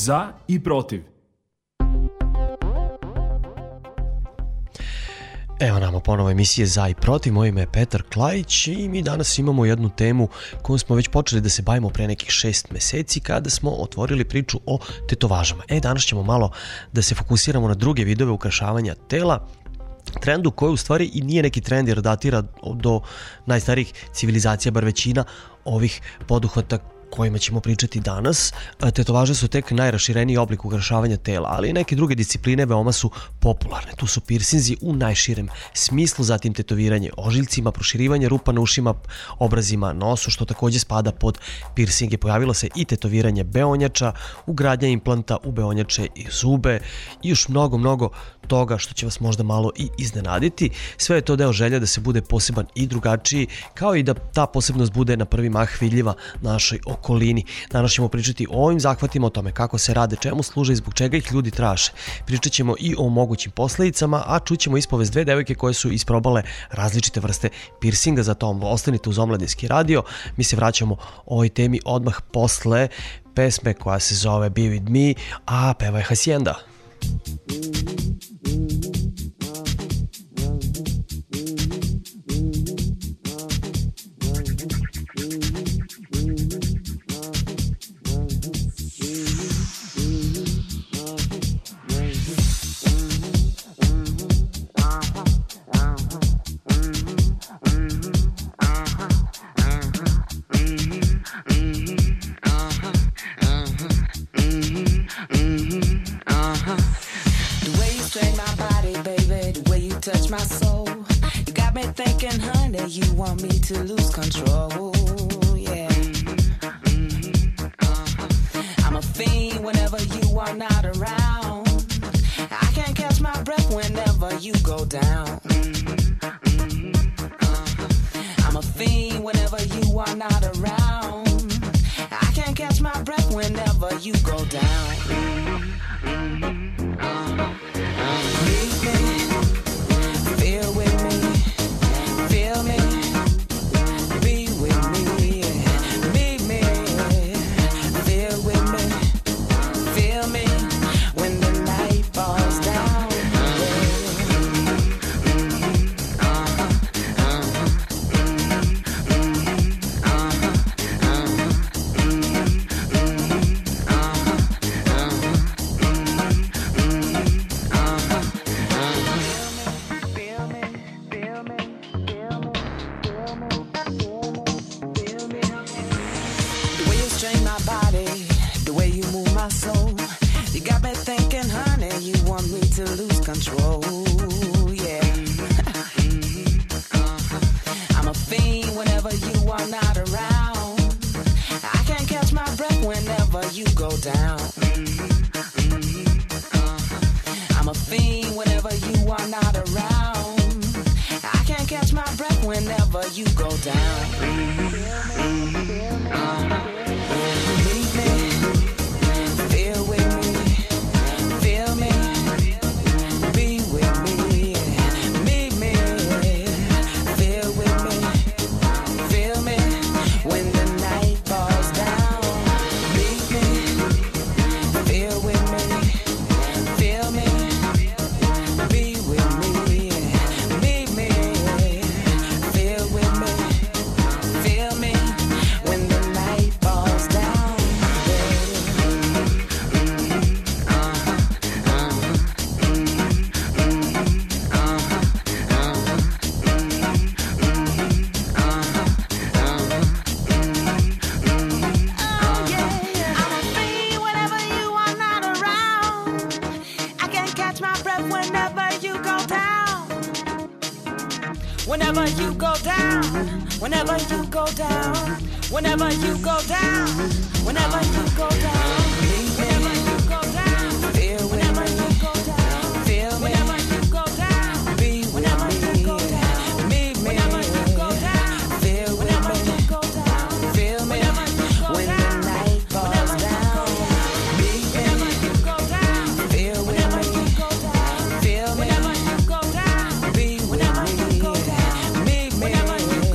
Za i protiv. Evo nama ponovo emisije Za i protiv, moje ime je Petar Klajić i mi danas imamo jednu temu kojom smo već počeli da se bavimo pre nekih 6 meseci kada smo otvorili priču o tetovažama. Danas ćemo malo da se fokusiramo na druge vidove ukrašavanja tela, trendu koji u stvari i nije neki trend jer datira do najstarijih civilizacija, bar većina ovih poduhvata kojima ćemo pričati danas. Tetovaže su tek najrašireniji oblik ukrašavanja tela, ali i neke druge discipline veoma su popularne. Tu su pirsinzi u najširem smislu, zatim tetoviranje ožiljcima, proširivanje rupa na ušima, obrazima, nosu, što takođe spada pod pirsinge. Pojavilo se i tetoviranje beonjača, ugradnja implanta u beonjače i zube i još mnogo toga što će vas možda malo i iznenaditi. Sve je to deo želja da se bude poseban i drugačiji, kao i da ta posebnost bude na prvi mah vidljiva našoj okolini. Danas ćemo pričati o ovim zahvatima, o tome kako se rade, čemu služe i zbog čega ih ljudi traže. Pričat ćemo i o mogućim posledicama, a čućemo ispovest dve devojke koje su isprobale različite vrste pirsinga, zato ostanite uz Omladinski radio. Mi se vraćamo ovoj temi odmah posle pesme koja se zove Be With Me, a peva je Hacienda.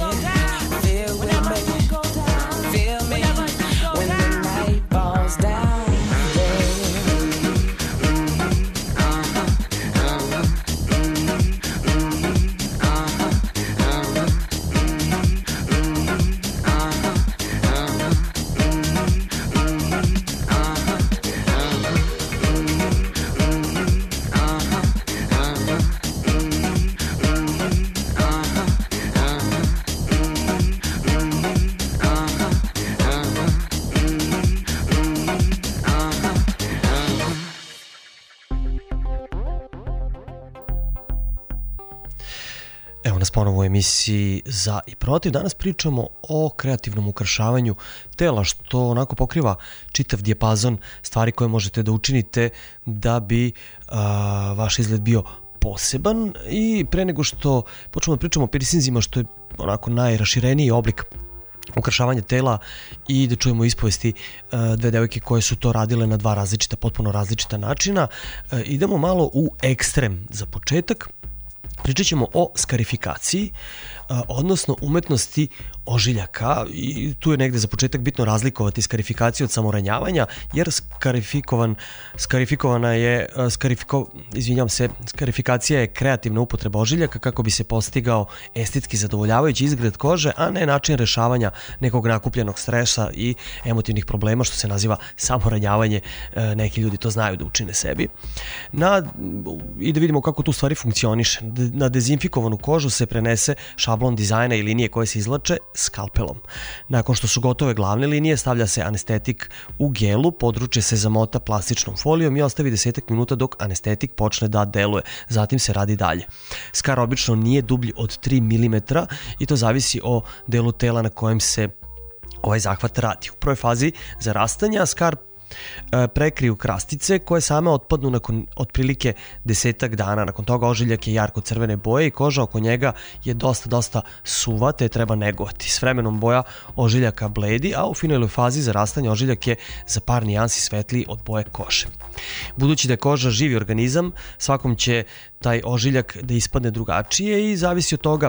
Down. Evo nas ponovo u emisiji Za i protiv. Danas pričamo o kreativnom ukrašavanju tela, što onako pokriva čitav dijapazon stvari koje možete da učinite da bi vaš izgled bio poseban. I pre nego što počnemo da pričamo o piercingima, što je onako najrašireniji oblik ukrašavanja tela, i da čujemo ispovesti dve devojke koje su to radile na dva potpuno različita načina, idemo malo u ekstrem za početak. Pričat ćemo o skarifikaciji, odnosno umetnosti ožiljaka, i tu je negde za početak bitno razlikovati skarifikaciju od samoranjavanja, jer skarifikacija je kreativna upotreba ožiljaka kako bi se postigao estetski zadovoljavajući izgled kože, a ne način rešavanja nekog nakupljenog stresa i emotivnih problema, što se naziva samoranjavanje. Neki ljudi to znaju da učine sebi. I da vidimo kako tu stvari funkcioniše. Na dezinfikovanu kožu se prenese šablon dizajna i linije koje se izvlače skalpelom. Nakon što su gotove glavne linije, stavlja se anestetik u gelu, područje se zamota plastičnom folijom i ostavi 10 minuta dok anestetik počne da deluje. Zatim se radi dalje. Skar obično nije dublji od 3 mm i to zavisi o delu tela na kojem se ovaj zahvat radi. U prvoj fazi zarastanja skar prekriju krastice koje same otpadnu nakon otprilike 10 dana. Nakon toga ožiljak je jarko crvene boje i koža oko njega je dosta suva, te treba negovati. S vremenom boja ožiljaka bledi, a u finalnoj fazi zarastanja ožiljak je za par nijansi svetliji od boje kože. Budući da je koža živi organizam, svakom će taj ožiljak da ispadne drugačije i zavisi od toga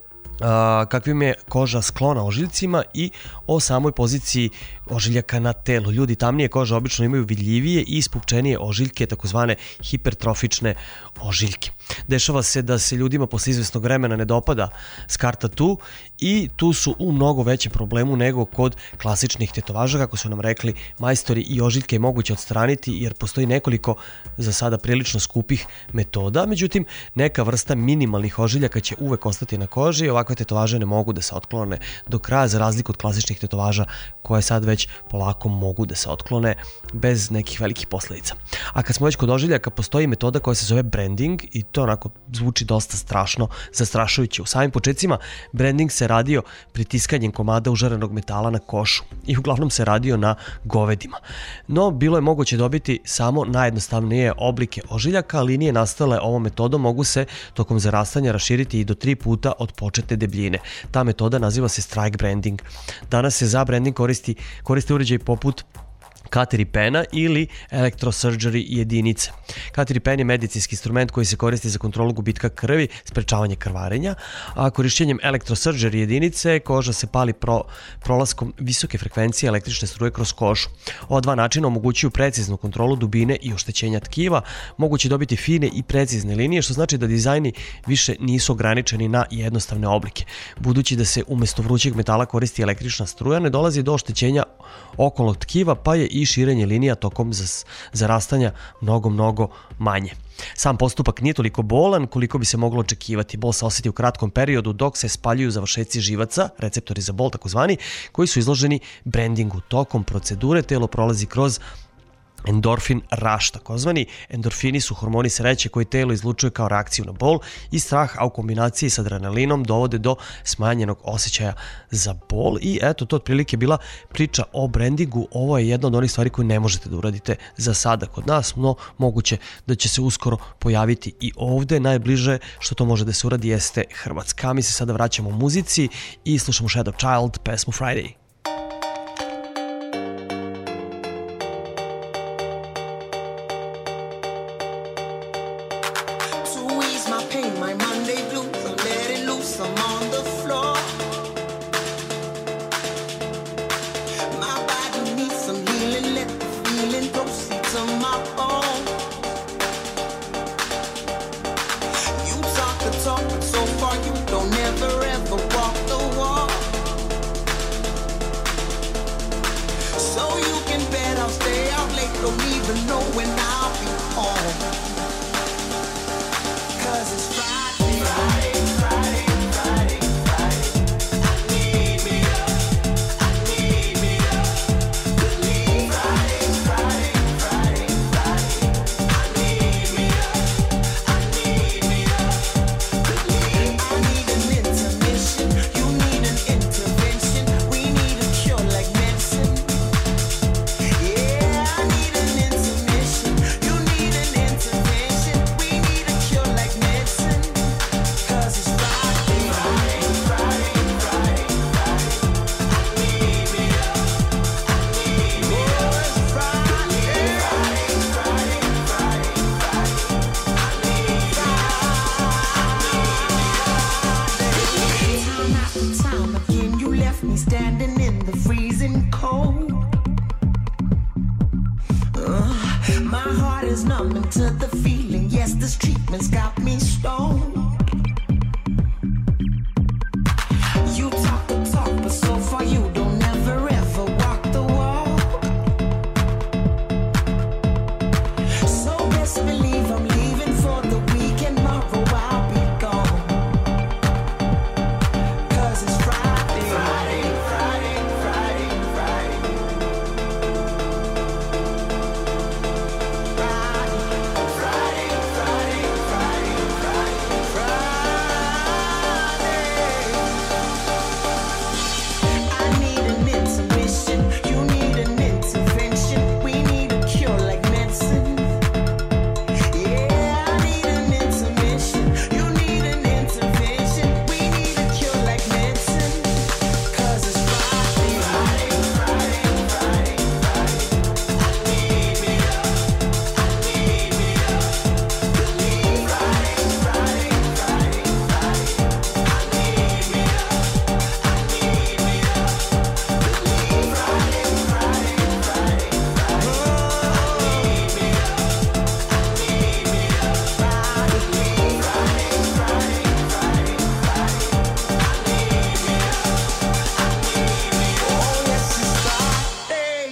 kakvim je koža sklona ožiljcima i o samoj poziciji ožiljaka na telu. Ljudi tamnije kože obično imaju vidljivije i ispupčenije ožiljke, takozvane hipertrofične ožiljke. Dešava se da se ljudima posle izvesnog vremena ne dopada scar tattoo i tu su u mnogo većem problemu nego kod klasičnih tetovaža. Kako su nam rekli majstori, i ožiljke je moguće odstraniti jer postoji nekoliko za sada prilično skupih metoda, međutim neka vrsta minimalnih ožiljaka će uvek ostati na koži i ovakve tetovaže ne mogu da se otklone do kraja, za razliku od klasičnih tetovaža koje sad već polako mogu da se otklone bez nekih velikih posledica. A kad smo već kod ožiljaka, postoji metoda koja se zove branding i to onako zvuči dosta zastrašujuće. U samim početcima branding se radio pritiskanjem komada užarenog metala na košu i uglavnom se radio na govedima. No, bilo je moguće dobiti samo najjednostavnije oblike ožiljaka, a linije nastale ovom metodom mogu se tokom zarastanja raširiti i do 3 puta od početne debljine. Ta metoda naziva se strike branding. Danas se za branding koriste uređaji poput Cuttery pena ili electrosurgery jedinice. Cuttery pen je medicinski instrument koji se koristi za kontrolu gubitka krvi, sprečavanje krvarenja, a korišćenjem electrosurgery jedinice koža se pali prolaskom visoke frekvencije električne struje kroz kožu. Ova dva načina omogućuju preciznu kontrolu dubine i oštećenja tkiva, moguće dobiti fine i precizne linije, što znači da dizajni više nisu ograničeni na jednostavne oblike. Budući da se umesto vrućeg metala koristi električna struja, ne dolazi do oštećenja okolnog tkiva, pa je i širenje linija tokom zarastanja mnogo manje. Sam postupak nije toliko bolan koliko bi se moglo očekivati. Bol se osjeti u kratkom periodu dok se spaljuju završeci živaca, receptori za bol takozvani, koji su izloženi brandingu. Tokom procedure telo prolazi kroz endorfin rush, takozvani. Endorfini su hormoni sreće koji telo izlučuje kao reakciju na bol i strah, a u kombinaciji sa adrenalinom dovode do smanjenog osjećaja za bol. I eto, to otprilike bila priča o brandingu. Ovo je jedna od onih stvari koje ne možete da uradite za sada kod nas, no moguće da će se uskoro pojaviti i ovde. Najbliže što to može da se uradi jeste Hrvatska. Mi se sada vraćamo u muzici i slušamo Shadow Child, pesmu Friday. I need this treatment's got me stoned. You talk the talk, but so far you don't ever ever walk the walk. So best believe I'm leaving for the weekend. Tomorrow I'll be gone. 'Cause it's Friday, Friday, Friday, Friday, Friday. Friday, Friday, Friday, Friday, Friday. I need an intermission. You need an intervention. We need a cure like medicine. Yeah, I need an intermission. You need an intervention. We need a cure like medicine. 'Cause it's Friday, Friday, Friday, Friday, Friday. I need me up. I need me up. Believe Friday, Friday, Friday, Friday. I need me up. I need me up. Believe Friday, Friday, Friday, Friday. I need me up. I need me up. Believe Friday, Friday, Friday, Friday. I need me up. I need me up. Oh yes, it's Friday.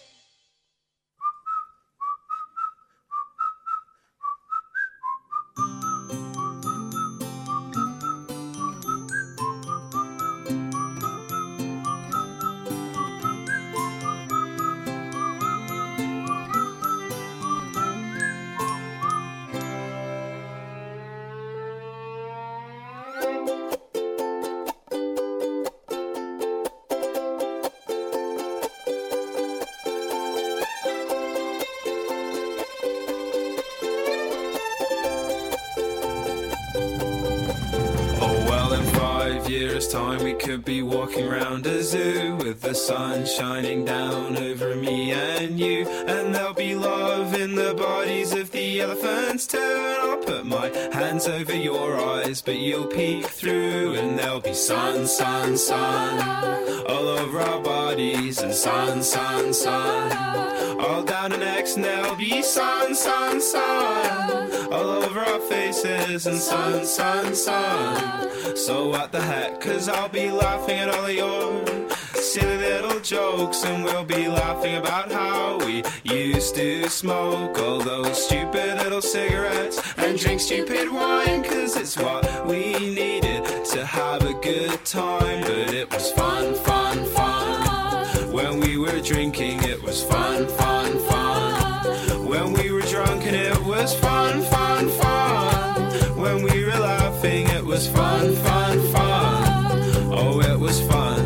Oh well, in 5 years' time we could be walking round a zoo with the sun shining down over me and you, and there'll be love in the bodies of the elephants too. And I'll put my hands over your eyes, but you'll peek through, and there'll be sun, sun, sun all over our bodies, and sun, sun, sun all down our necks, and there'll be sun, sun, sun all over our faces, and sun, sun, sun. So what the heck, 'cause I'll be laughing at all of your silly little jokes, and we'll be laughing about how we used to smoke all those stupid little cigarettes and drink stupid wine, 'cause it's what we needed to have a good time. But it was fun, fun, fun when we were drinking. It was fun, fun, fun when we were drunk, and it was fun, fun, fun when we were laughing. It was fun, fun, fun. Oh, it was fun.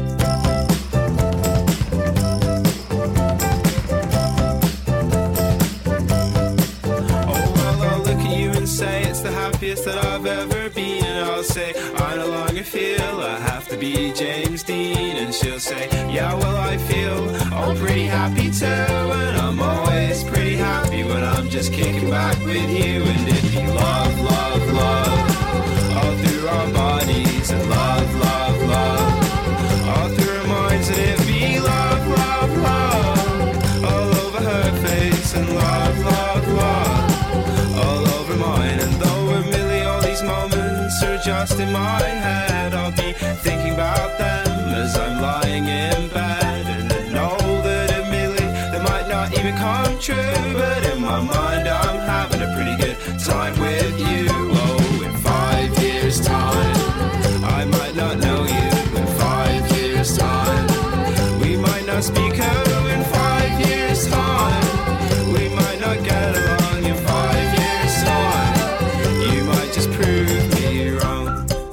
Oh, well, I'll look at you and say it's the happiest that I've ever been, and I'll say I no longer feel I have to be James Dean, and she'll say, yeah, well, I feel all pretty happy too, and I'm always pretty happy when I'm just kicking back with you, and it'd be love, love, love all through our bodies, and love, love, love all through our minds, and it'd be love, love, love all over her face, and love, love, love all over mine. And though admittedly all these moments are just in my head, I'll be thinking about them as I'm lying in bed, and I know that admittedly they might not even come true, but in my mind I'm having a pretty good time with you. Oh, in 5 years' time I might not know you. In 5 years' time we might not speak. Oh, in 5 years' time we might not get along. In 5 years' time you might just prove me wrong.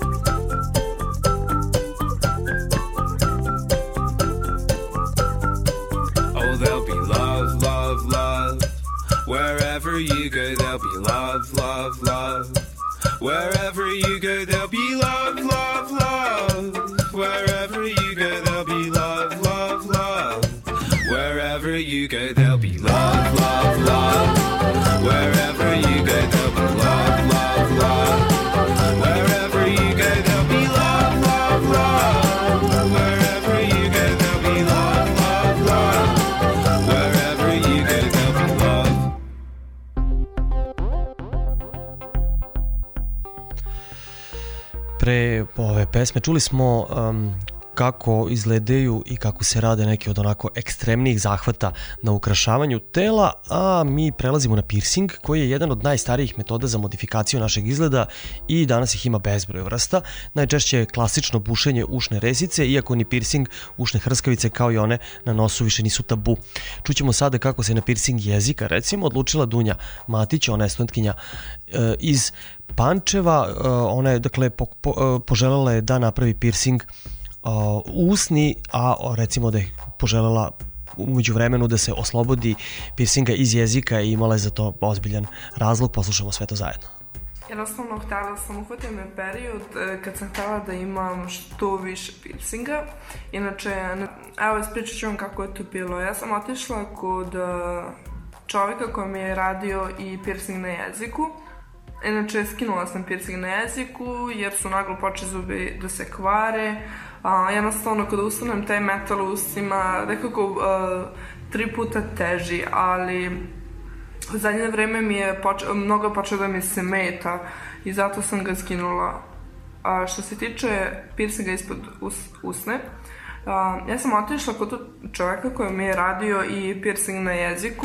Oh, there'll be love, love, love wherever you go. There'll be love, love, love wherever you go. There'll be love, love, love wherever you go. There'll be love, love, love wherever you go. There'll be love, love, love wherever you go. There'll be love, love, love wherever you go. There'll be love, love, love wherever you go. There'll be love, love, love wherever you go. There'll be love. pre ove pesme čuli smo kako izgledaju i kako se rade neki od onako ekstremnijih zahvata na ukrašavanju tela, a mi prelazimo na piercing koji je jedan od najstarijih metoda za modifikaciju našeg izgleda i danas ih ima bezbroj vrsta. Najčešće je klasično bušenje ušne rezice, iako ni piercing ušne hrskavice kao i one na nosu više nisu tabu. Čućemo sada kako se na piercing jezika recimo odlučila Dunja Matić, ona je studentkinja iz Pančeva. Ona je dakle poželjela je da napravi piercing usni, a recimo da je poželjela umeđu vremenu da se oslobodi piercinga iz jezika i imala je za to ozbiljan razlog. Poslušamo sve to zajedno. Jednostavno htjela sam, uhvatio me period kad sam htjela da imam što više piercinga. Inače, evo ispričat ću vam kako je to bilo. Ja sam otišla kod čovjeka koji mi je radio i piercing na jeziku. Inače, skinula sam piercing na jeziku jer su naglo počeli zubi da se kvare. Jednostavno, kada ustanem taj metal u ustima, nekako 3 puta teži, ali u zadnje vreme mi je mnogo počeo da mi se meta i zato sam ga skinula. Što se tiče piercinga ispod usne, ja sam otišla kod čovjeka koji mi je radio i piercing na jeziku.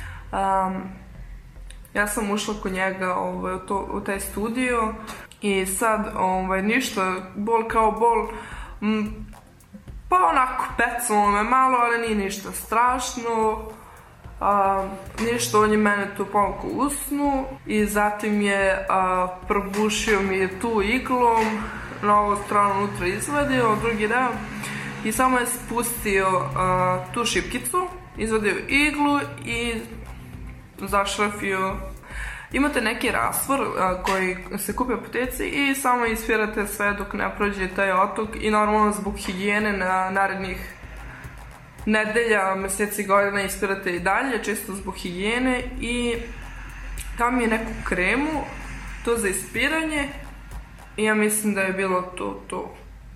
Ja sam ušla kod njega u taj studio i sad ništa, bol kao bol, pa onako pecalo me malo, ali nije ništa strašno. Ništa, on je mene tu pomako usnu i zatim je probušio mi je tu iglom, na ovu stranu unutra izvadio, drugi deo i samo je spustio tu šipkicu, izvadio iglu i zašrafio. Imate neki rastvor koji se kupi u apoteci i samo isfirate sve dok ne prođe taj otok i normalno zbog higijene na narednih nedelja, meseci, godina isfirate i dalje, čisto zbog higijene i tam je neku kremu, to za ispiranje i ja mislim da je bilo to.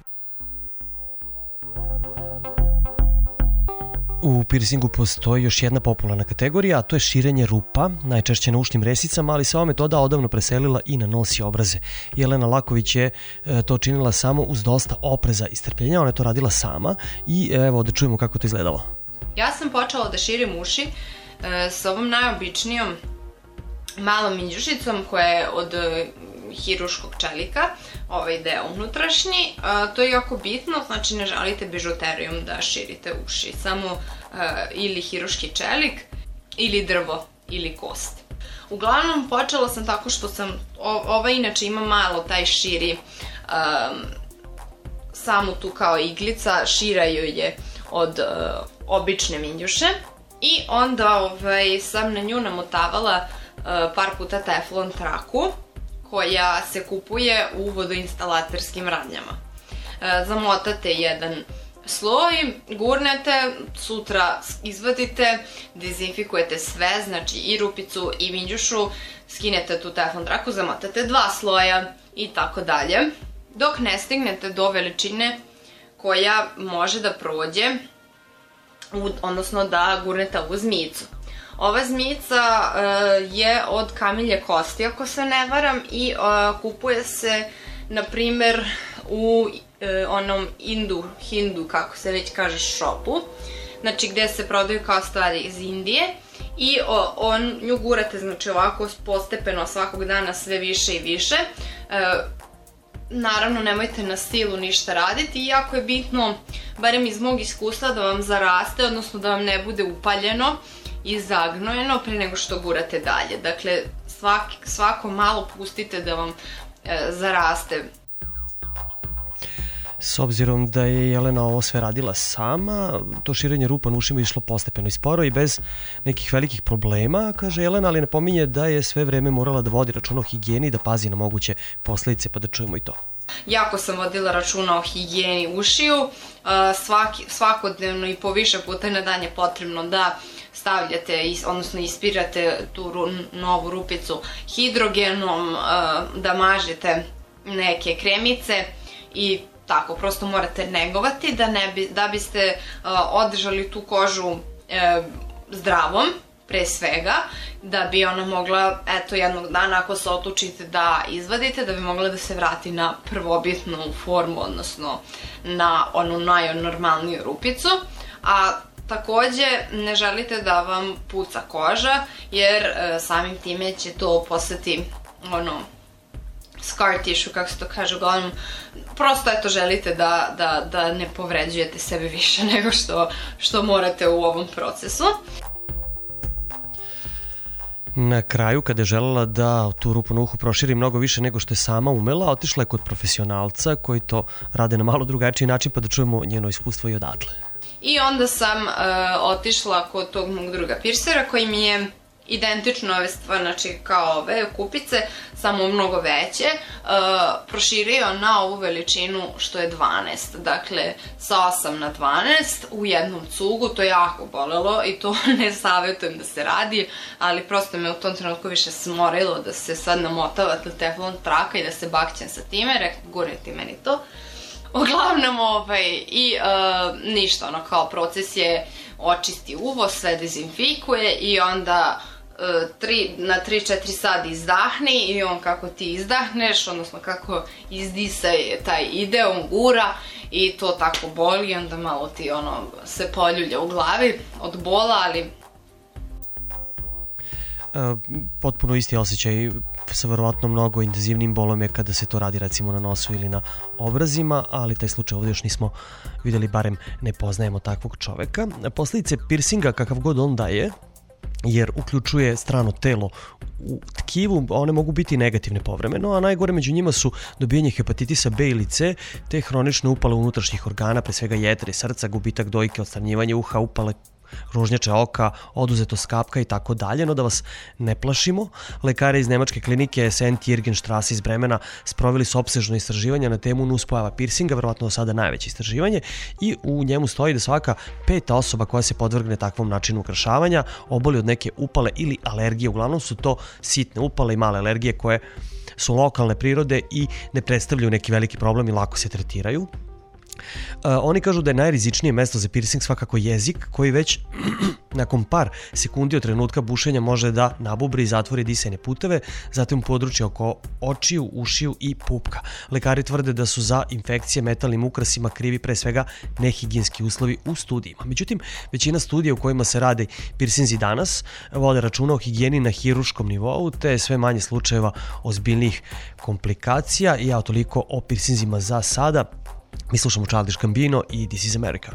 U piercingu postoji još jedna popularna kategorija, a to je širenje rupa, najčešće na ušnim resicama, ali se ova metoda odavno preselila i na nos i obraze. Jelena Laković je to činila samo uz dosta opreza i strpljenja, ona je to radila sama i evo da čujemo kako to izgledalo. Ja sam počela da širim uši s ovom najobičnijom malom minđušicom koja je od hiruškog čelika, ovaj deo unutrašnji. To je jako bitno, znači ne želite bižuterijom da širite uši, samo ili hiruški čelik, ili drvo, ili kost. Uglavnom, počela sam tako što sam, ova inače ima malo taj širi, samo tu kao iglica, šira joj je od obične minđuše i onda sam na nju namotavala par puta teflon traku koja se kupuje u vodoinstalaterskim radnjama. Zamotate jedan sloj, gurnete, sutra izvadite, dezinfikujete sve, znači i rupicu i minđušu, skinete tu teflon traku, zamotate 2 sloja i tako dalje, dok ne stignete do veličine koja može da prođe, odnosno da gurnete ovu zmijicu. Ova zmijica je od kamilje kosti, ako se ne varam, i kupuje se, na primer, u onom hindu, kako se već kaže, šopu, znači gde se prodaju kao stvari iz Indije i nju gurate, znači ovako postepeno svakog dana sve više i više. Naravno, nemojte na silu ništa raditi, iako je bitno, barem iz mog iskustva, da vam zaraste, odnosno da vam ne bude upaljeno i zagnojeno pre nego što gurate dalje. Dakle, svako malo pustite da vam zaraste. S obzirom da je Jelena ovo sve radila sama, to širenje rupa na ušima išlo postepeno i sporo i bez nekih velikih problema, kaže Jelena, ali napominje da je sve vreme morala da vodi računa o higijeni i da pazi na moguće posledice, pa da čujemo i to. Jako sam vodila računa o higijeni ušiju, svakodnevno i po više puta na dan je potrebno da stavljate, odnosno ispirate tu novu rupicu hidrogenom, da mažete neke kremice i tako, prosto morate negovati da biste održali tu kožu zdravom pre svega, da bi ona mogla, eto, jednog dana ako se odlučite da izvadite, da bi mogla da se vrati na prvobitnu formu, odnosno na onu najnormalniju rupicu, a takođe ne želite da vam puca koža, jer samim time će to postati scar tissue, kako se to kaže, uglavnom, prosto eto želite da ne povređujete sebe više nego što morate u ovom procesu. Na kraju, kada je želela da tu rupu na uhu proširi mnogo više nego što je sama umela, otišla je kod profesionalca koji to rade na malo drugačiji način, pa da čujemo njeno iskustvo i odatle. I onda sam otišla kod tog mog druga pirsera koji mi je identično ove stvari, znači kao ove kupice, samo mnogo veće, proširio na ovu veličinu što je 12, dakle sa 8 na 12 u jednom cugu, to je jako bolelo i to ne savjetujem da se radi, ali prosto me u tom trenutku više smorilo da se sad namotavate teflon traka i da se bakćem sa time, rekao gurniti meni to. Uglavnom, ništa, kao proces je očisti uvo, sve dezinfikuje i onda na 3-4 sati izdahni i on kako ti izdahneš, odnosno kako izdisa taj ide, on gura i to tako boli i onda malo ti se poljulja u glavi od bola, ali potpuno isti osjećaj sa verovatno mnogo intenzivnim bolom je kada se to radi recimo na nosu ili na obrazima, ali taj slučaj ovdje još nismo vidjeli, barem ne poznajemo takvog čoveka. Posljedice piercinga, kakav god on da je, jer uključuje strano telo u tkivu, one mogu biti negativne povremeno, a najgore među njima su dobijanje hepatitisa B ili C, te hronične upale unutrašnjih organa, pre svega jetre, srca, gubitak dojke, odstranjivanje uha, upale ružnjače oka, oduzetost kapka i tako dalje, no da vas ne plašimo. Lekari iz nemačke klinike St. Jürgenstrasse iz Bremena sproveli su opsežno istraživanje na temu nuspojava piercinga, verovatno do sada najveće istraživanje, i u njemu stoji da svaka 5. osoba koja se podvrgne takvom načinu ukrašavanja oboli od neke upale ili alergije. Uglavnom su to sitne upale i male alergije koje su lokalne prirode i ne predstavljaju neki veliki problem i lako se tretiraju. Oni kažu da je najrizičnije mesto za piercing svakako jezik, koji već nakon par sekundi od trenutka bušenja može da nabubri i zatvori disajne puteve, zatim područje oko očiju, ušiju i pupka. Lekari tvrde da su za infekcije metalnim ukrasima krivi pre svega nehigijenski uslovi u studijima. Međutim, većina studija u kojima se rade piercinzi danas vode računa o higijeni na hiruškom nivou, te sve manje slučajeva ozbiljnih komplikacija. I ja toliko o piercinzima za sada. Mi slušamo Childish Gambino i This is America.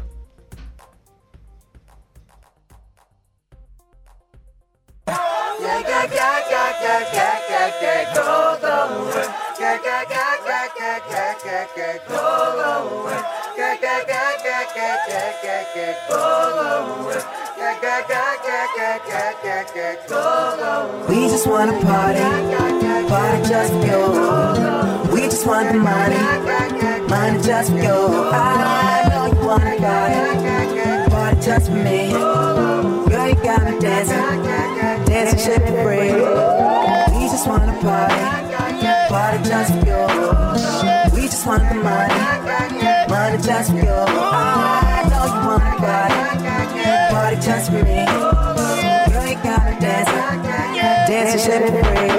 We just wanna party, party just for you. We just want the money, money just for you. I know you wanna party, party just for me. Girl, you got me dancing, dancing shit for free. We just wanna party, party just for you. We just want the money, money just for you. I know you wanna party, party just for me. Girl, you got me dancing, dancing shit for free.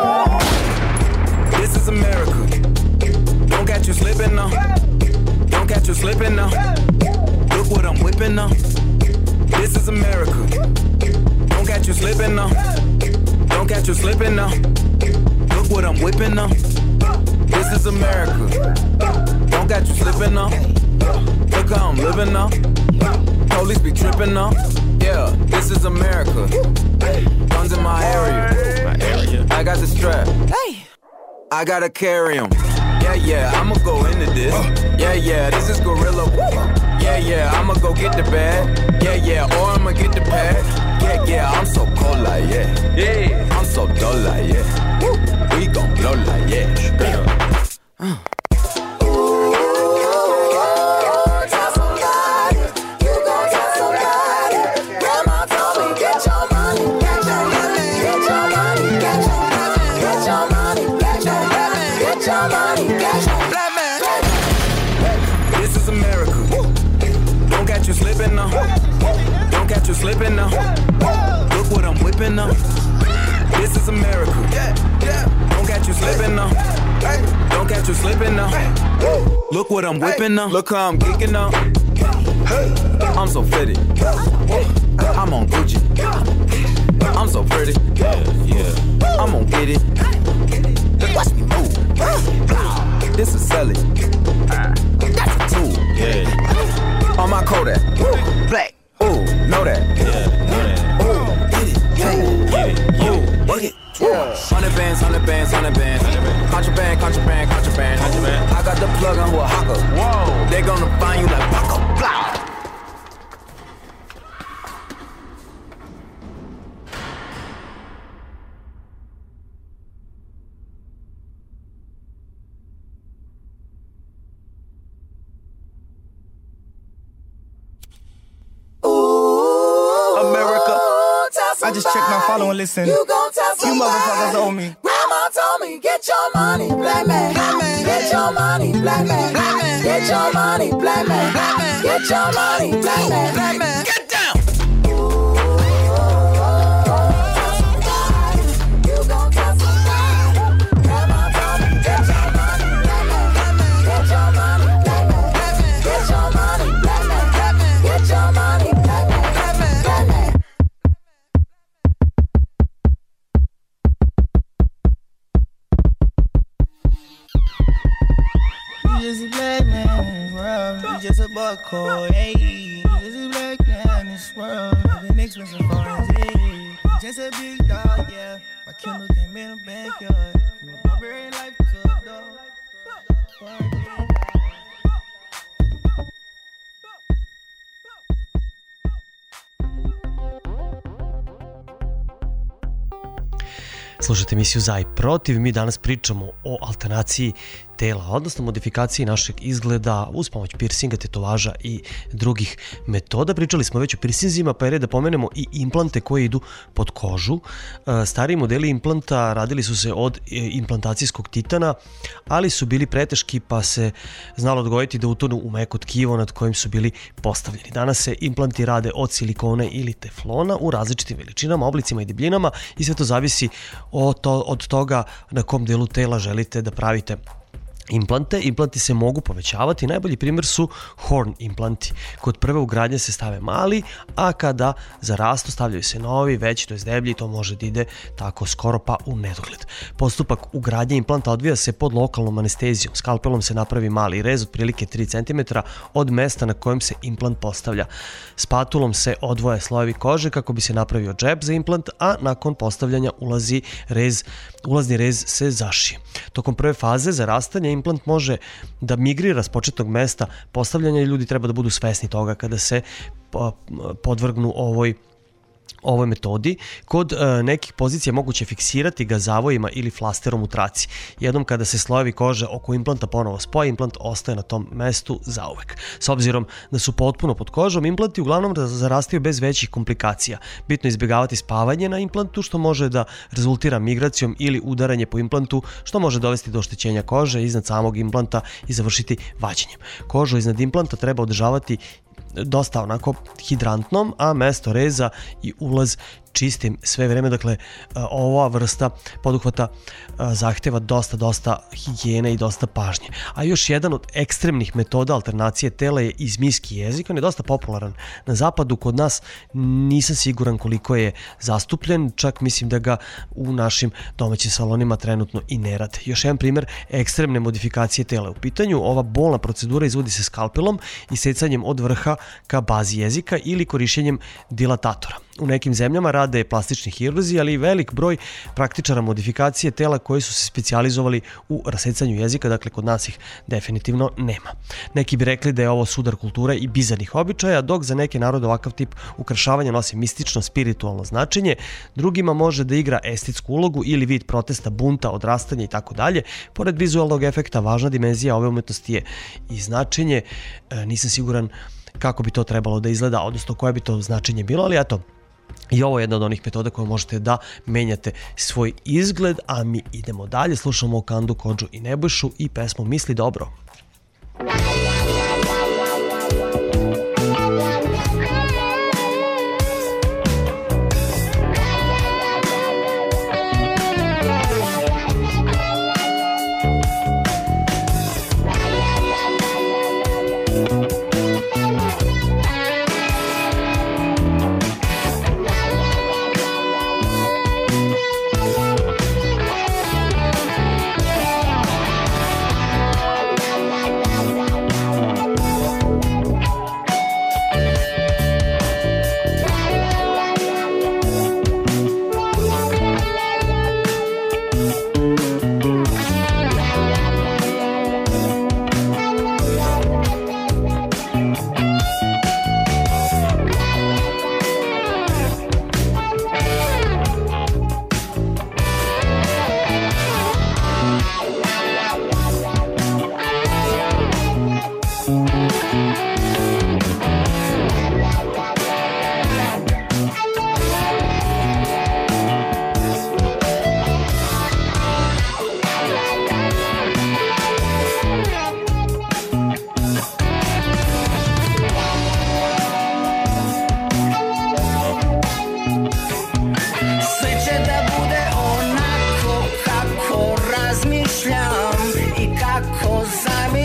This is America. Don't catch you slipping now. Don't catch you slipping now. Look what I'm whipping now. This is America. Don't catch you slipping now. Don't catch you slipping now. Look what I'm whipping now. This is America. Don't catch you slipping now. Look how I'm living now. Police be tripping now. Yeah, this is America. Guns in my area. I got the strap. Hey. I gotta carry 'em. Yeah, I'ma go into this. Yeah, this is gorilla. Yeah, I'ma go get the bag. Yeah, or I'ma get the pad. Yeah, I'm so cold like yeah. I'm so dull like yeah. We gon' blow like yeah. Slipping now. Don't catch you slipping now. Look what I'm whipping up. This is America. Don't catch you slipping now. Don't catch you slipping now. Look what I'm whipping up. Look how I'm geeking up. I'm so fitted. I'm on Gucci. I'm so pretty. Yeah. I'm gonna get it. Watch me move. This is selling. That's a tool. Yeah. On my Kodak. Black. Ooh, know that. Yeah, know that. Ooh, get it. Get it. Get it. 100 bands, 100 bands, 100 bands. Contraband, contraband, contraband. I got the plug on who a hawker. Whoa. They gonna find you like Paco. Blah. I just checked my follow and listen. You motherfuckers owe me. Grandma told me, get your money, black man. Get your money, black man. Get your money, black man. Get your money, black man. Get down! You gon' tell somebody. Grandma told me, get your money, black man. Get your money, black man. Get your money, black man. Get your money, black man. Just a black man in this world. You just a buckhole, hey. You just a black man in this world. Living expensive foreigns, hey. Just a big dog, yeah. My Kindle came in the backyard. From a barbarian life to a dog. Slušajte emisiju Za i protiv, mi danas pričamo o alternaciji tela, odnosno modifikaciji našeg izgleda uz pomoć piercinga, tetovaža i drugih metoda. Pričali smo već o piercingima, pa je red da pomenemo i implante koje idu pod kožu. Stariji modeli implanta radili su se od implantacijskog titana, ali su bili preteški pa se znalo dogoditi da utonu u meko tkivo nad kojim su bili postavljeni. Danas se implanti rade od silikone ili teflona u različitim veličinama, oblicima i debljinama i sve to zavisi od toga na kom delu tela želite da pravite implante. Implanti se mogu povećavati, najbolji primjer su Horn implanti. Kod prve ugradnje se stave mali, a kada zarastu stavljaju se novi, veći, to je deblji, to može da ide tako skoro pa u nedogled. Postupak ugradnje implanta odvija se pod lokalnom anestezijom. Skalpelom se napravi mali rez otprilike 3 cm od mesta na kojem se implant postavlja. Spatulom se odvoje slojevi kože kako bi se napravio džep za implant, a nakon postavljanja ulazni rez se zašije. Tokom prve faze zarastanja implant može da migrira s početnog mesta postavljanja i ljudi treba da budu svesni toga kada se podvrgnu ovoj metodi. Kod nekih pozicija moguće fiksirati ga zavojima ili flasterom u traci. Jednom kada se slojevi kože oko implanta ponovo spoje, implant ostaje na tom mestu zauvek. S obzirom da su potpuno pod kožom, implanti uglavnom zarastaju bez većih komplikacija. Bitno je izbjegavati spavanje na implantu, što može da rezultira migracijom ili udaranje po implantu, što može dovesti do oštećenja kože iznad samog implanta i završiti vađenjem. Kožu iznad implanta treba održavati dosta onako hidrantnom, a mesto reza i ulaz čistim sve vreme. Dakle, ova vrsta poduhvata zahteva dosta higijene i dosta pažnje. A još jedan od ekstremnih metoda alternacije tela je izmijski jezik. On je dosta popularan na zapadu, kod nas nisam siguran koliko je zastupljen, čak mislim da ga u našim domaćim salonima trenutno i ne rade. Još jedan primjer ekstremne modifikacije tela u pitanju. Ova bolna procedura izvodi se skalpelom i secanjem od vrha ka bazi jezika ili korišćenjem dilatatora. U nekim zemljama rade plastični hirurzi, ali i velik broj praktičara modifikacije tela koji su se specijalizovali u rasecanju jezika, dakle kod nas ih definitivno nema. Neki bi rekli da je ovo sudar kulture i bizarnih običaja, dok za neke narode ovakav tip ukrašavanja nosi mistično, spiritualno značenje, drugima može da igra estetsku ulogu ili vid protesta, bunta, odrastanja i tako dalje. Pored vizualnog efekta, važna dimenzija ove umetnosti je i značenje. Nisam siguran kako bi to trebalo da izgleda, odnosno koje bi to značenje bilo, ali eto, i ovo je jedna od onih metoda koje možete da menjate svoj izgled, a mi idemo dalje, slušamo Kandu, Kodžu i Nebojšu i pesmu Misli dobro.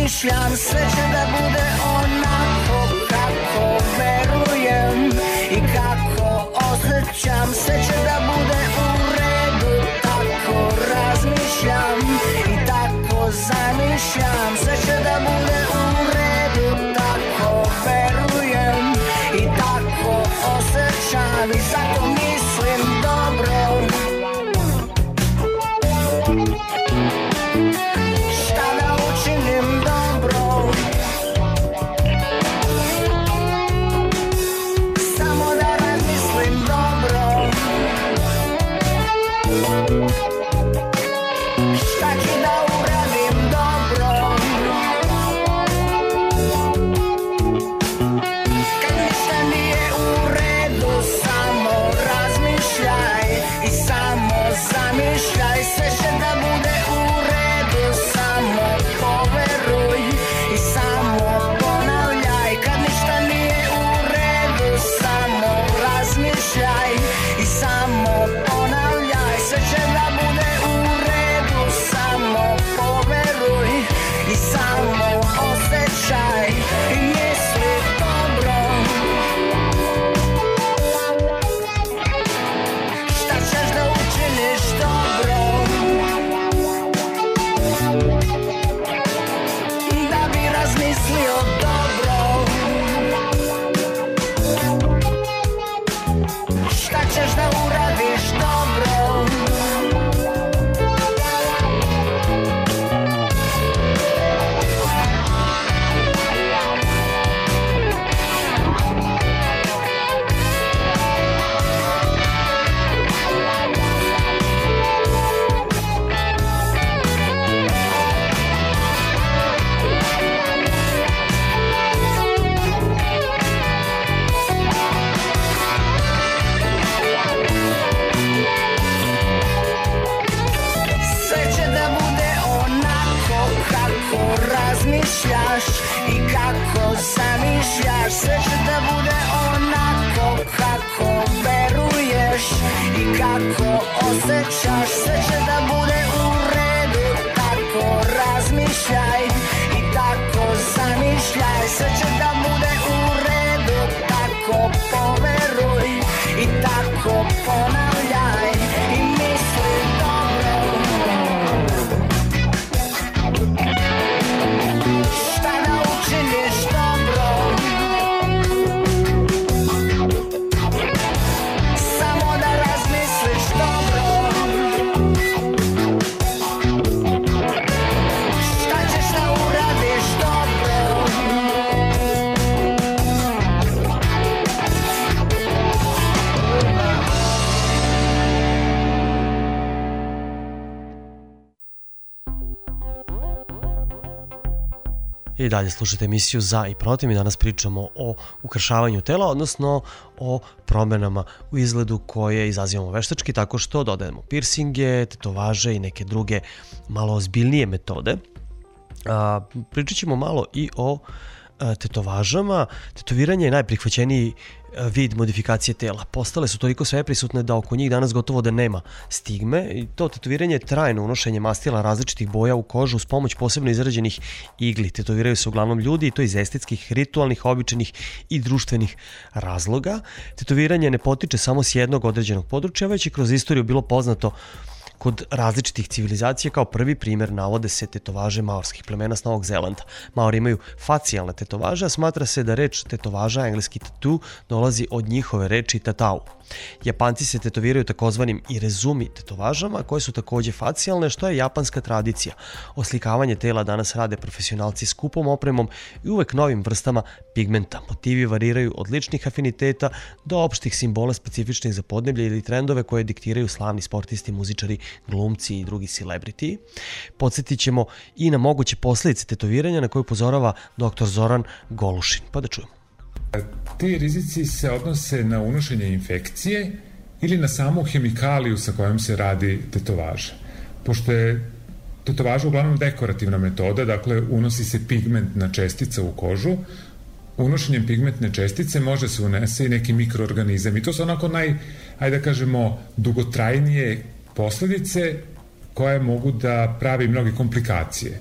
razmišljam, sve će da bude onako kako verujem i kako osjećam, sve će da bude u redu, tako razmišljam i tako zamišljam, sve će da bude u redu, tako verujem i tako osjećam i zato mislim dobro. Šta da učinim dobro, samo da razmislim dobro. Šta ću da uradim dobro, kad ništa nije u redu, samo razmišljaj i samo zamišljaj, sve će da bude u redu, samo poveruj i samo ponavljaj, kad ništa nije u redu, samo razmišljaj i samo ponavljaj, sve će da bude u redu, samo poveruj i samo osjećaj i misli dobro. Šta ćeš da učiniš dobro, da bi razmislio dobro. Šta ćeš da uradiš dobro, sve će da bude onako kako razmišljaš i kako zamišljaš, sve će da bude onako kako veruješ i kako osjećaš, sve će da bude u redu, tako razmišljaj i tako zamišljaj, sve će da bude u redu, tako poveruj i tako ponavljaj i misli dobro. Šta da učiniš dobro, samo da razmisliš dobro. Šta ćeš da uradiš dobro, I dalje slušate emisiju Za i protiv i danas pričamo o ukrašavanju tela, odnosno o promenama u izgledu koje izazivamo veštački tako što dodajemo piercinge, tetovaže i neke druge malo ozbiljnije metode. Pričat ćemo malo i o tetovažama. Tetoviranje je najprihvaćeniji vid modifikacije tela. Postale su toliko sveprisutne da oko njih danas gotovo da nema stigme i to tetoviranje je trajno unošenje mastila različitih boja u kožu uz pomoć posebno izrađenih igli. Tetoviraju se uglavnom ljudi i to iz estetskih, ritualnih, običajnih i društvenih razloga. Tetoviranje ne potiče samo s jednog određenog područja, već i kroz istoriju bilo poznato kod različitih civilizacija. Kao prvi primjer navode se tetovaže maorskih plemena s Novog Zelanda. Maori imaju facijalne tetovaže, a smatra se da reč tetovaža, engleski tattoo, dolazi od njihove reči tatau. Japanci se tetoviraju takozvanim irezumi tetovažama, koje su takođe facijalne, što je japanska tradicija. Oslikavanje tela danas rade profesionalci skupom opremom i uvek novim vrstama pigmenta. Motivi variraju od ličnih afiniteta do opštih simbola specifičnih za podneblje ili trendove koje diktiraju slavni sportisti, muzičari, glumci i drugi celebrity. Podsjetit ćemo i na moguće posljedice tetoviranja na koje upozorava dr. Zoran Golušin. Pa da čujemo. Ti rizici se odnose na unošenje infekcije ili na samu hemikaliju sa kojom se radi tetovaža. Pošto je tetovaža uglavnom dekorativna metoda, dakle unosi se pigmentna čestica u kožu, unošenjem pigmentne čestice može se unese i neki mikroorganizam i to su onako ajde da kažemo, dugotrajnije posledice koje mogu da pravi mnoge komplikacije.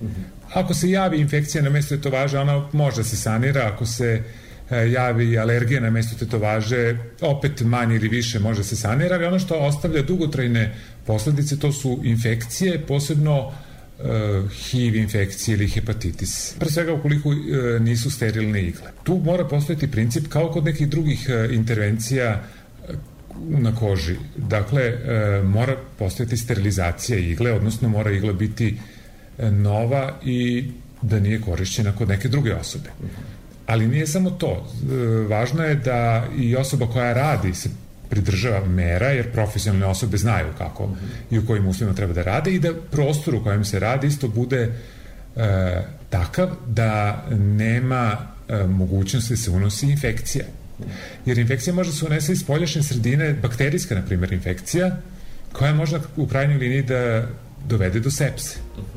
Ako se javi infekcija na mesto tetovaže, ona može da se sanira. Ako se javi alergija na mesto tetovaže, opet manje ili više može se sanira, ali ono što ostavlja dugotrajne posledice, to su infekcije, posebno HIV infekcije ili hepatitis. Pre svega ukoliko nisu sterilne igle. Tu mora postojati princip kao kod nekih drugih intervencija na koži. Dakle, mora postojati sterilizacija igle, odnosno mora igla biti nova i da nije korišćena kod neke druge osobe. Ali nije samo to. Važno je da i osoba koja radi se pridržava mera, jer profesionalne osobe znaju kako i u kojim uslovima treba da rade i da prostor u kojem se radi isto bude takav da nema mogućnosti da se unosi infekcija. Jer infekcija može se unese iz spoljašnje sredine, bakterijska, na primjer, infekcija, koja možda u krajnjoj liniji da dovede do sepse.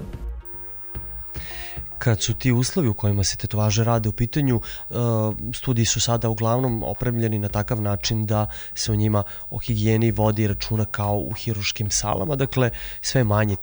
Kad su ti uslovi u kojima se tetovaže rade u pitanju, studiji su sada uglavnom opremljeni na takav način da se o njima, o higijeni vodi računa kao u hiruškim salama, dakle sve manje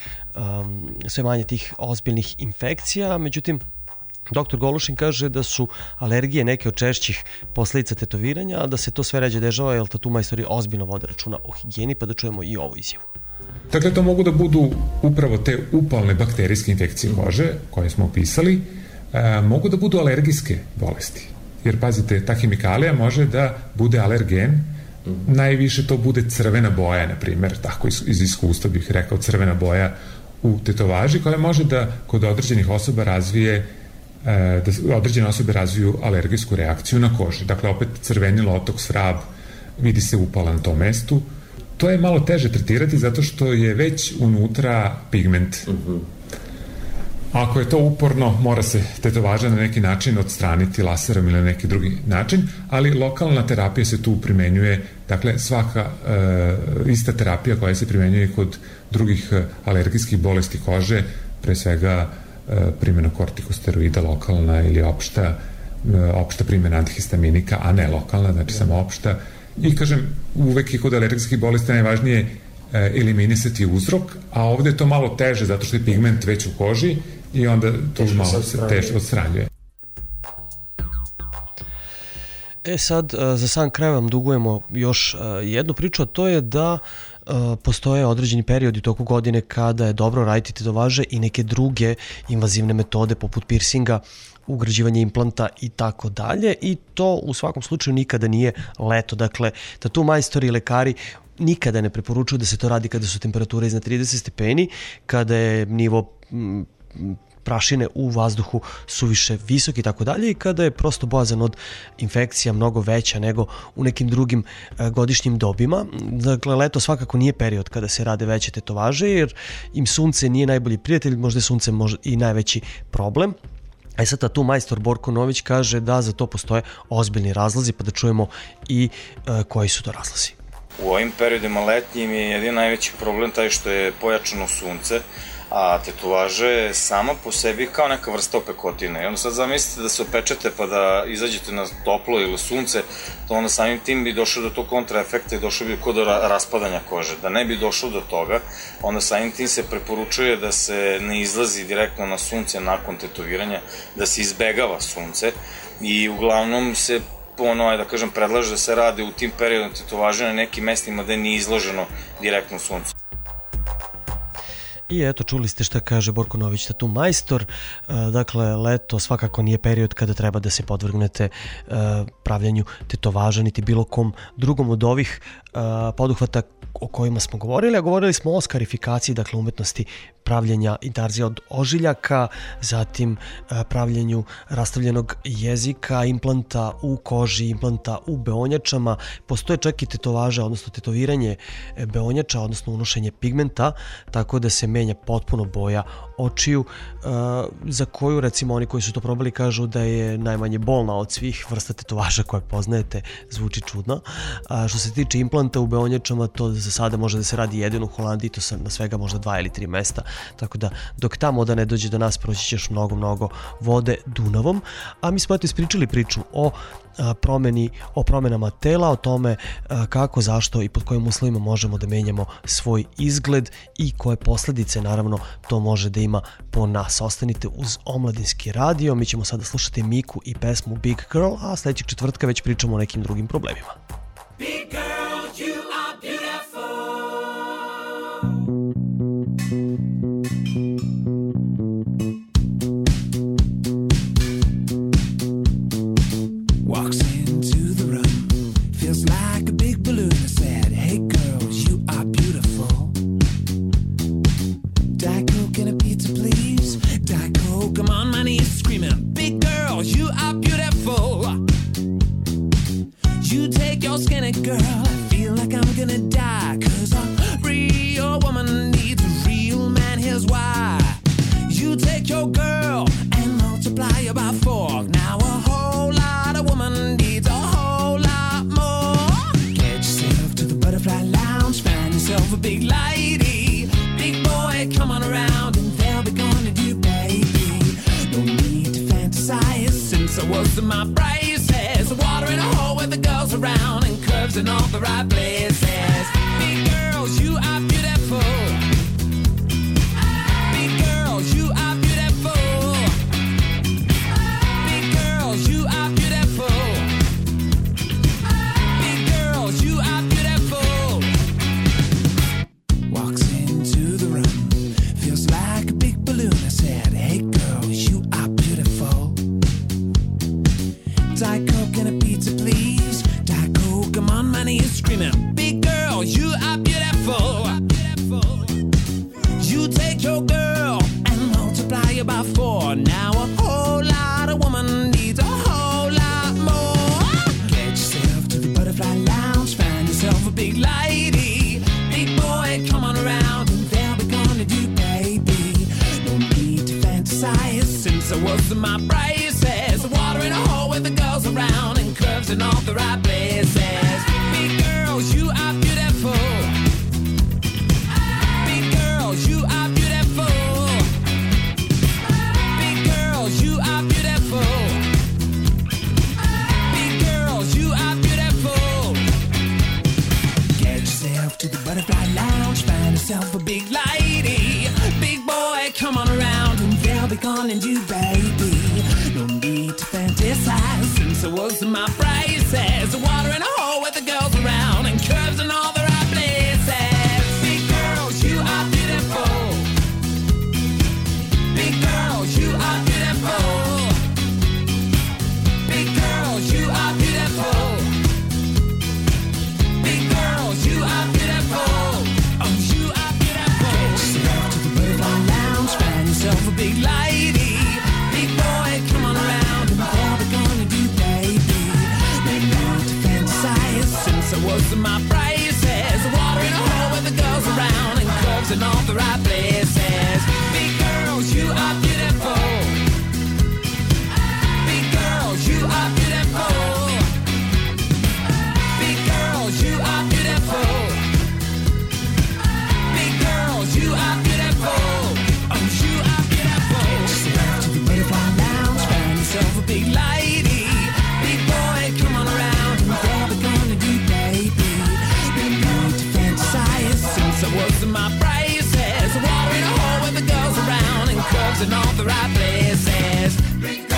tih ozbiljnih infekcija. Međutim, Dr. Golušin kaže da su alergije neke od češćih posledica tetoviranja, a da se to sve ređe dešava jer tatu majstori ozbiljno vode računa o higijeni, pa da čujemo i ovu izjavu. Dakle, to mogu da budu upravo te upalne bakterijske infekcije kože, koje smo opisali, mogu da budu alergijske bolesti. Jer, pazite, ta hemikalija može da bude alergen, najviše to bude crvena boja, na primjer, tako iz iskustva bih rekao, crvena boja u tetovaži, koja može da kod određenih osoba razvije da određene osobe razviju alergijsku reakciju na koži. Dakle, opet crveni lotok, svrab, vidi se upala na tom mestu. To je malo teže tretirati zato što je već unutra pigment. Ako je to uporno, mora se tetovaža na neki način odstraniti laserom ili na neki drugi način, ali lokalna terapija se tu primenjuje, dakle svaka ista terapija koja se primenjuje kod drugih alergijskih bolesti kože, pre svega primjena kortikosteroida lokalna ili opšta primjena antihistaminika, a ne lokalna, znači samo opšta. I kažem, uvek i kod alergijskih bolesti najvažnije eliminisati uzrok, a ovde je to malo teže zato što je pigment već u koži i onda to malo se teže odstranjuje. Sad, za sam kraj vam dugujemo još jednu priču, a to je da postoje određeni periodi toku godine kada je dobro raditi tetovaže i neke druge invazivne metode poput piercinga, ugrađivanje implanta i tako dalje, i to u svakom slučaju nikada nije leto. Dakle, tatu majstori i lekari nikada ne preporučuju da se to radi kada su temperature iznad 30 stepeni, kada je nivo prašine u vazduhu suviše visok i tako dalje, i kada je prosto bojazan od infekcija mnogo veća nego u nekim drugim godišnjim dobima. Dakle, leto svakako nije period kada se rade veće tetovaže, jer im sunce nije najbolji prijatelj, možda je sunce i najveći problem. A sad tu majstor Borko Nović kaže da za to postoje ozbiljni razlozi, pa da čujemo i koji su to razlozi. U ovim periodima letnjim je jedin najveći problem taj što je pojačano sunce, a tetovaža je sama po sebi kao neka vrsta opekotine. I onda sad zamislite da se opečete pa da izađete na toplo ili sunce, to onda samim tim bi došlo do tog kontraefekta i došlo bi kod raspadanja kože. Da ne bi došlo do toga, onda samim tim se preporučuje da se ne izlazi direktno na sunce nakon tetoviranja, da se izbegava sunce i uglavnom se da kažem, predlaže da se rade u tim periodom tetovaže na nekim mestima gde nije izloženo direktno suncu. I eto, čuli ste šta kaže Borko Nović, tatu majstor. Dakle, leto svakako nije period kada treba da se podvrgnete pravljanju tetovaža niti bilo kom drugom od ovih poduhvata o kojima smo govorili, a govorili smo o skarifikaciji, dakle umetnosti pravljenja intarzija od ožiljaka, zatim pravljenju rastavljenog jezika, implanta u koži, implanta u beonjačama. Postoje čak i tetovaža, odnosno tetoviranje beonjača, odnosno unošenje pigmenta, tako da se menja potpuno boja očiju, za koju, recimo, oni koji su to probali kažu da je najmanje bolna od svih vrsta tetovaža koje poznajete. Zvuči čudno. Što se tiče implanta u beonjačama, to za sada može da se radi jedino u Holandiji, to sam na svega možda 2 ili 3 mesta, tako da dok ta moda ne dođe do nas proći ćeš mnogo vode Dunavom. A mi smo eto ispričali priču o o promjenama tela, o tome kako, zašto i pod kojim uslovima možemo da menjamo svoj izgled i koje posljedice naravno to može da ima po nas. Ostanite uz Omladinski radio, mi ćemo sada slušati Miku i pesmu Big Girl, a sljedećeg četvrtka već pričamo o nekim drugim problemima. Big girl, you are beautiful. Walks into the room, feels like a big balloon. I said, hey girls, you are beautiful. Diet Coke and a pizza, please. Diet Coke, I'm on my knees screaming, big girls, you are beautiful. You take your skinny girl, I feel like I'm gonna die. 'Cause a real woman needs a real man, here's why. You take your girl and multiply her by 4. Now a whole lot of woman needs a whole lot more. Get yourself to the Butterfly Lounge, find yourself a big lady. Big boy, come on around and they'll be gonna do, baby. No need to fantasize, since I was in my braces. Water in a hole with the girls around and curves in all the right places. Big girls, you are beautiful. Big girls, you are beautiful. Big girls, you are beautiful. Big girls, you are beautiful. Walks into the room, feels like a big balloon. I said, hey girls, you are beautiful. Diet Coke and a pizza, please. Diet Coke, I'm on my knees screaming, big girl, you are beautiful. You take your girl and multiply her by 4. Now a whole lot of woman needs a whole lot more. Get yourself to the Butterfly Lounge, find yourself a big lady. Big boy, come on around and they'll be gonna do, baby. No need to fantasize, since I was in my braces. Water in a hole with the girls around and curves in all the right places. Big girls, you are beautiful. Big girls, you are beautiful. Big girls, you are beautiful. Big girls, you are beautiful. Get yourself to the Butterfly Lounge, find yourself a big lady. Big boy, come on around and they'll be calling you, baby. No need to fantasize, since I was in my braces. Water in a hole with the girls around and curves in all the right places. Big girls, you are beautiful. Big girls, you are beautiful. Big girls, you are beautiful. Big girls, you are beautiful. Oh, you are beautiful. Get yourself to the Butterfly Lounge, find yourself a big lady. Big boy, come on around and they'll be gonna do, baby. No need to fantasize, since I was in my braces. Water in a hole with the girls around and curves in all the right places. Big girls, you are beautiful. Big girls, you are beautiful. Big girls, you are beautiful. Big girls, you are beautiful. Oh, you are beautiful. Get yourself to the Butterfly Lounge, find yourself a big lady. Big boy, come on around and they'll be gonna do, baby. No need to fantasize, since I was in my braces. Water in a hole with the girls around and curves in all the right places. Big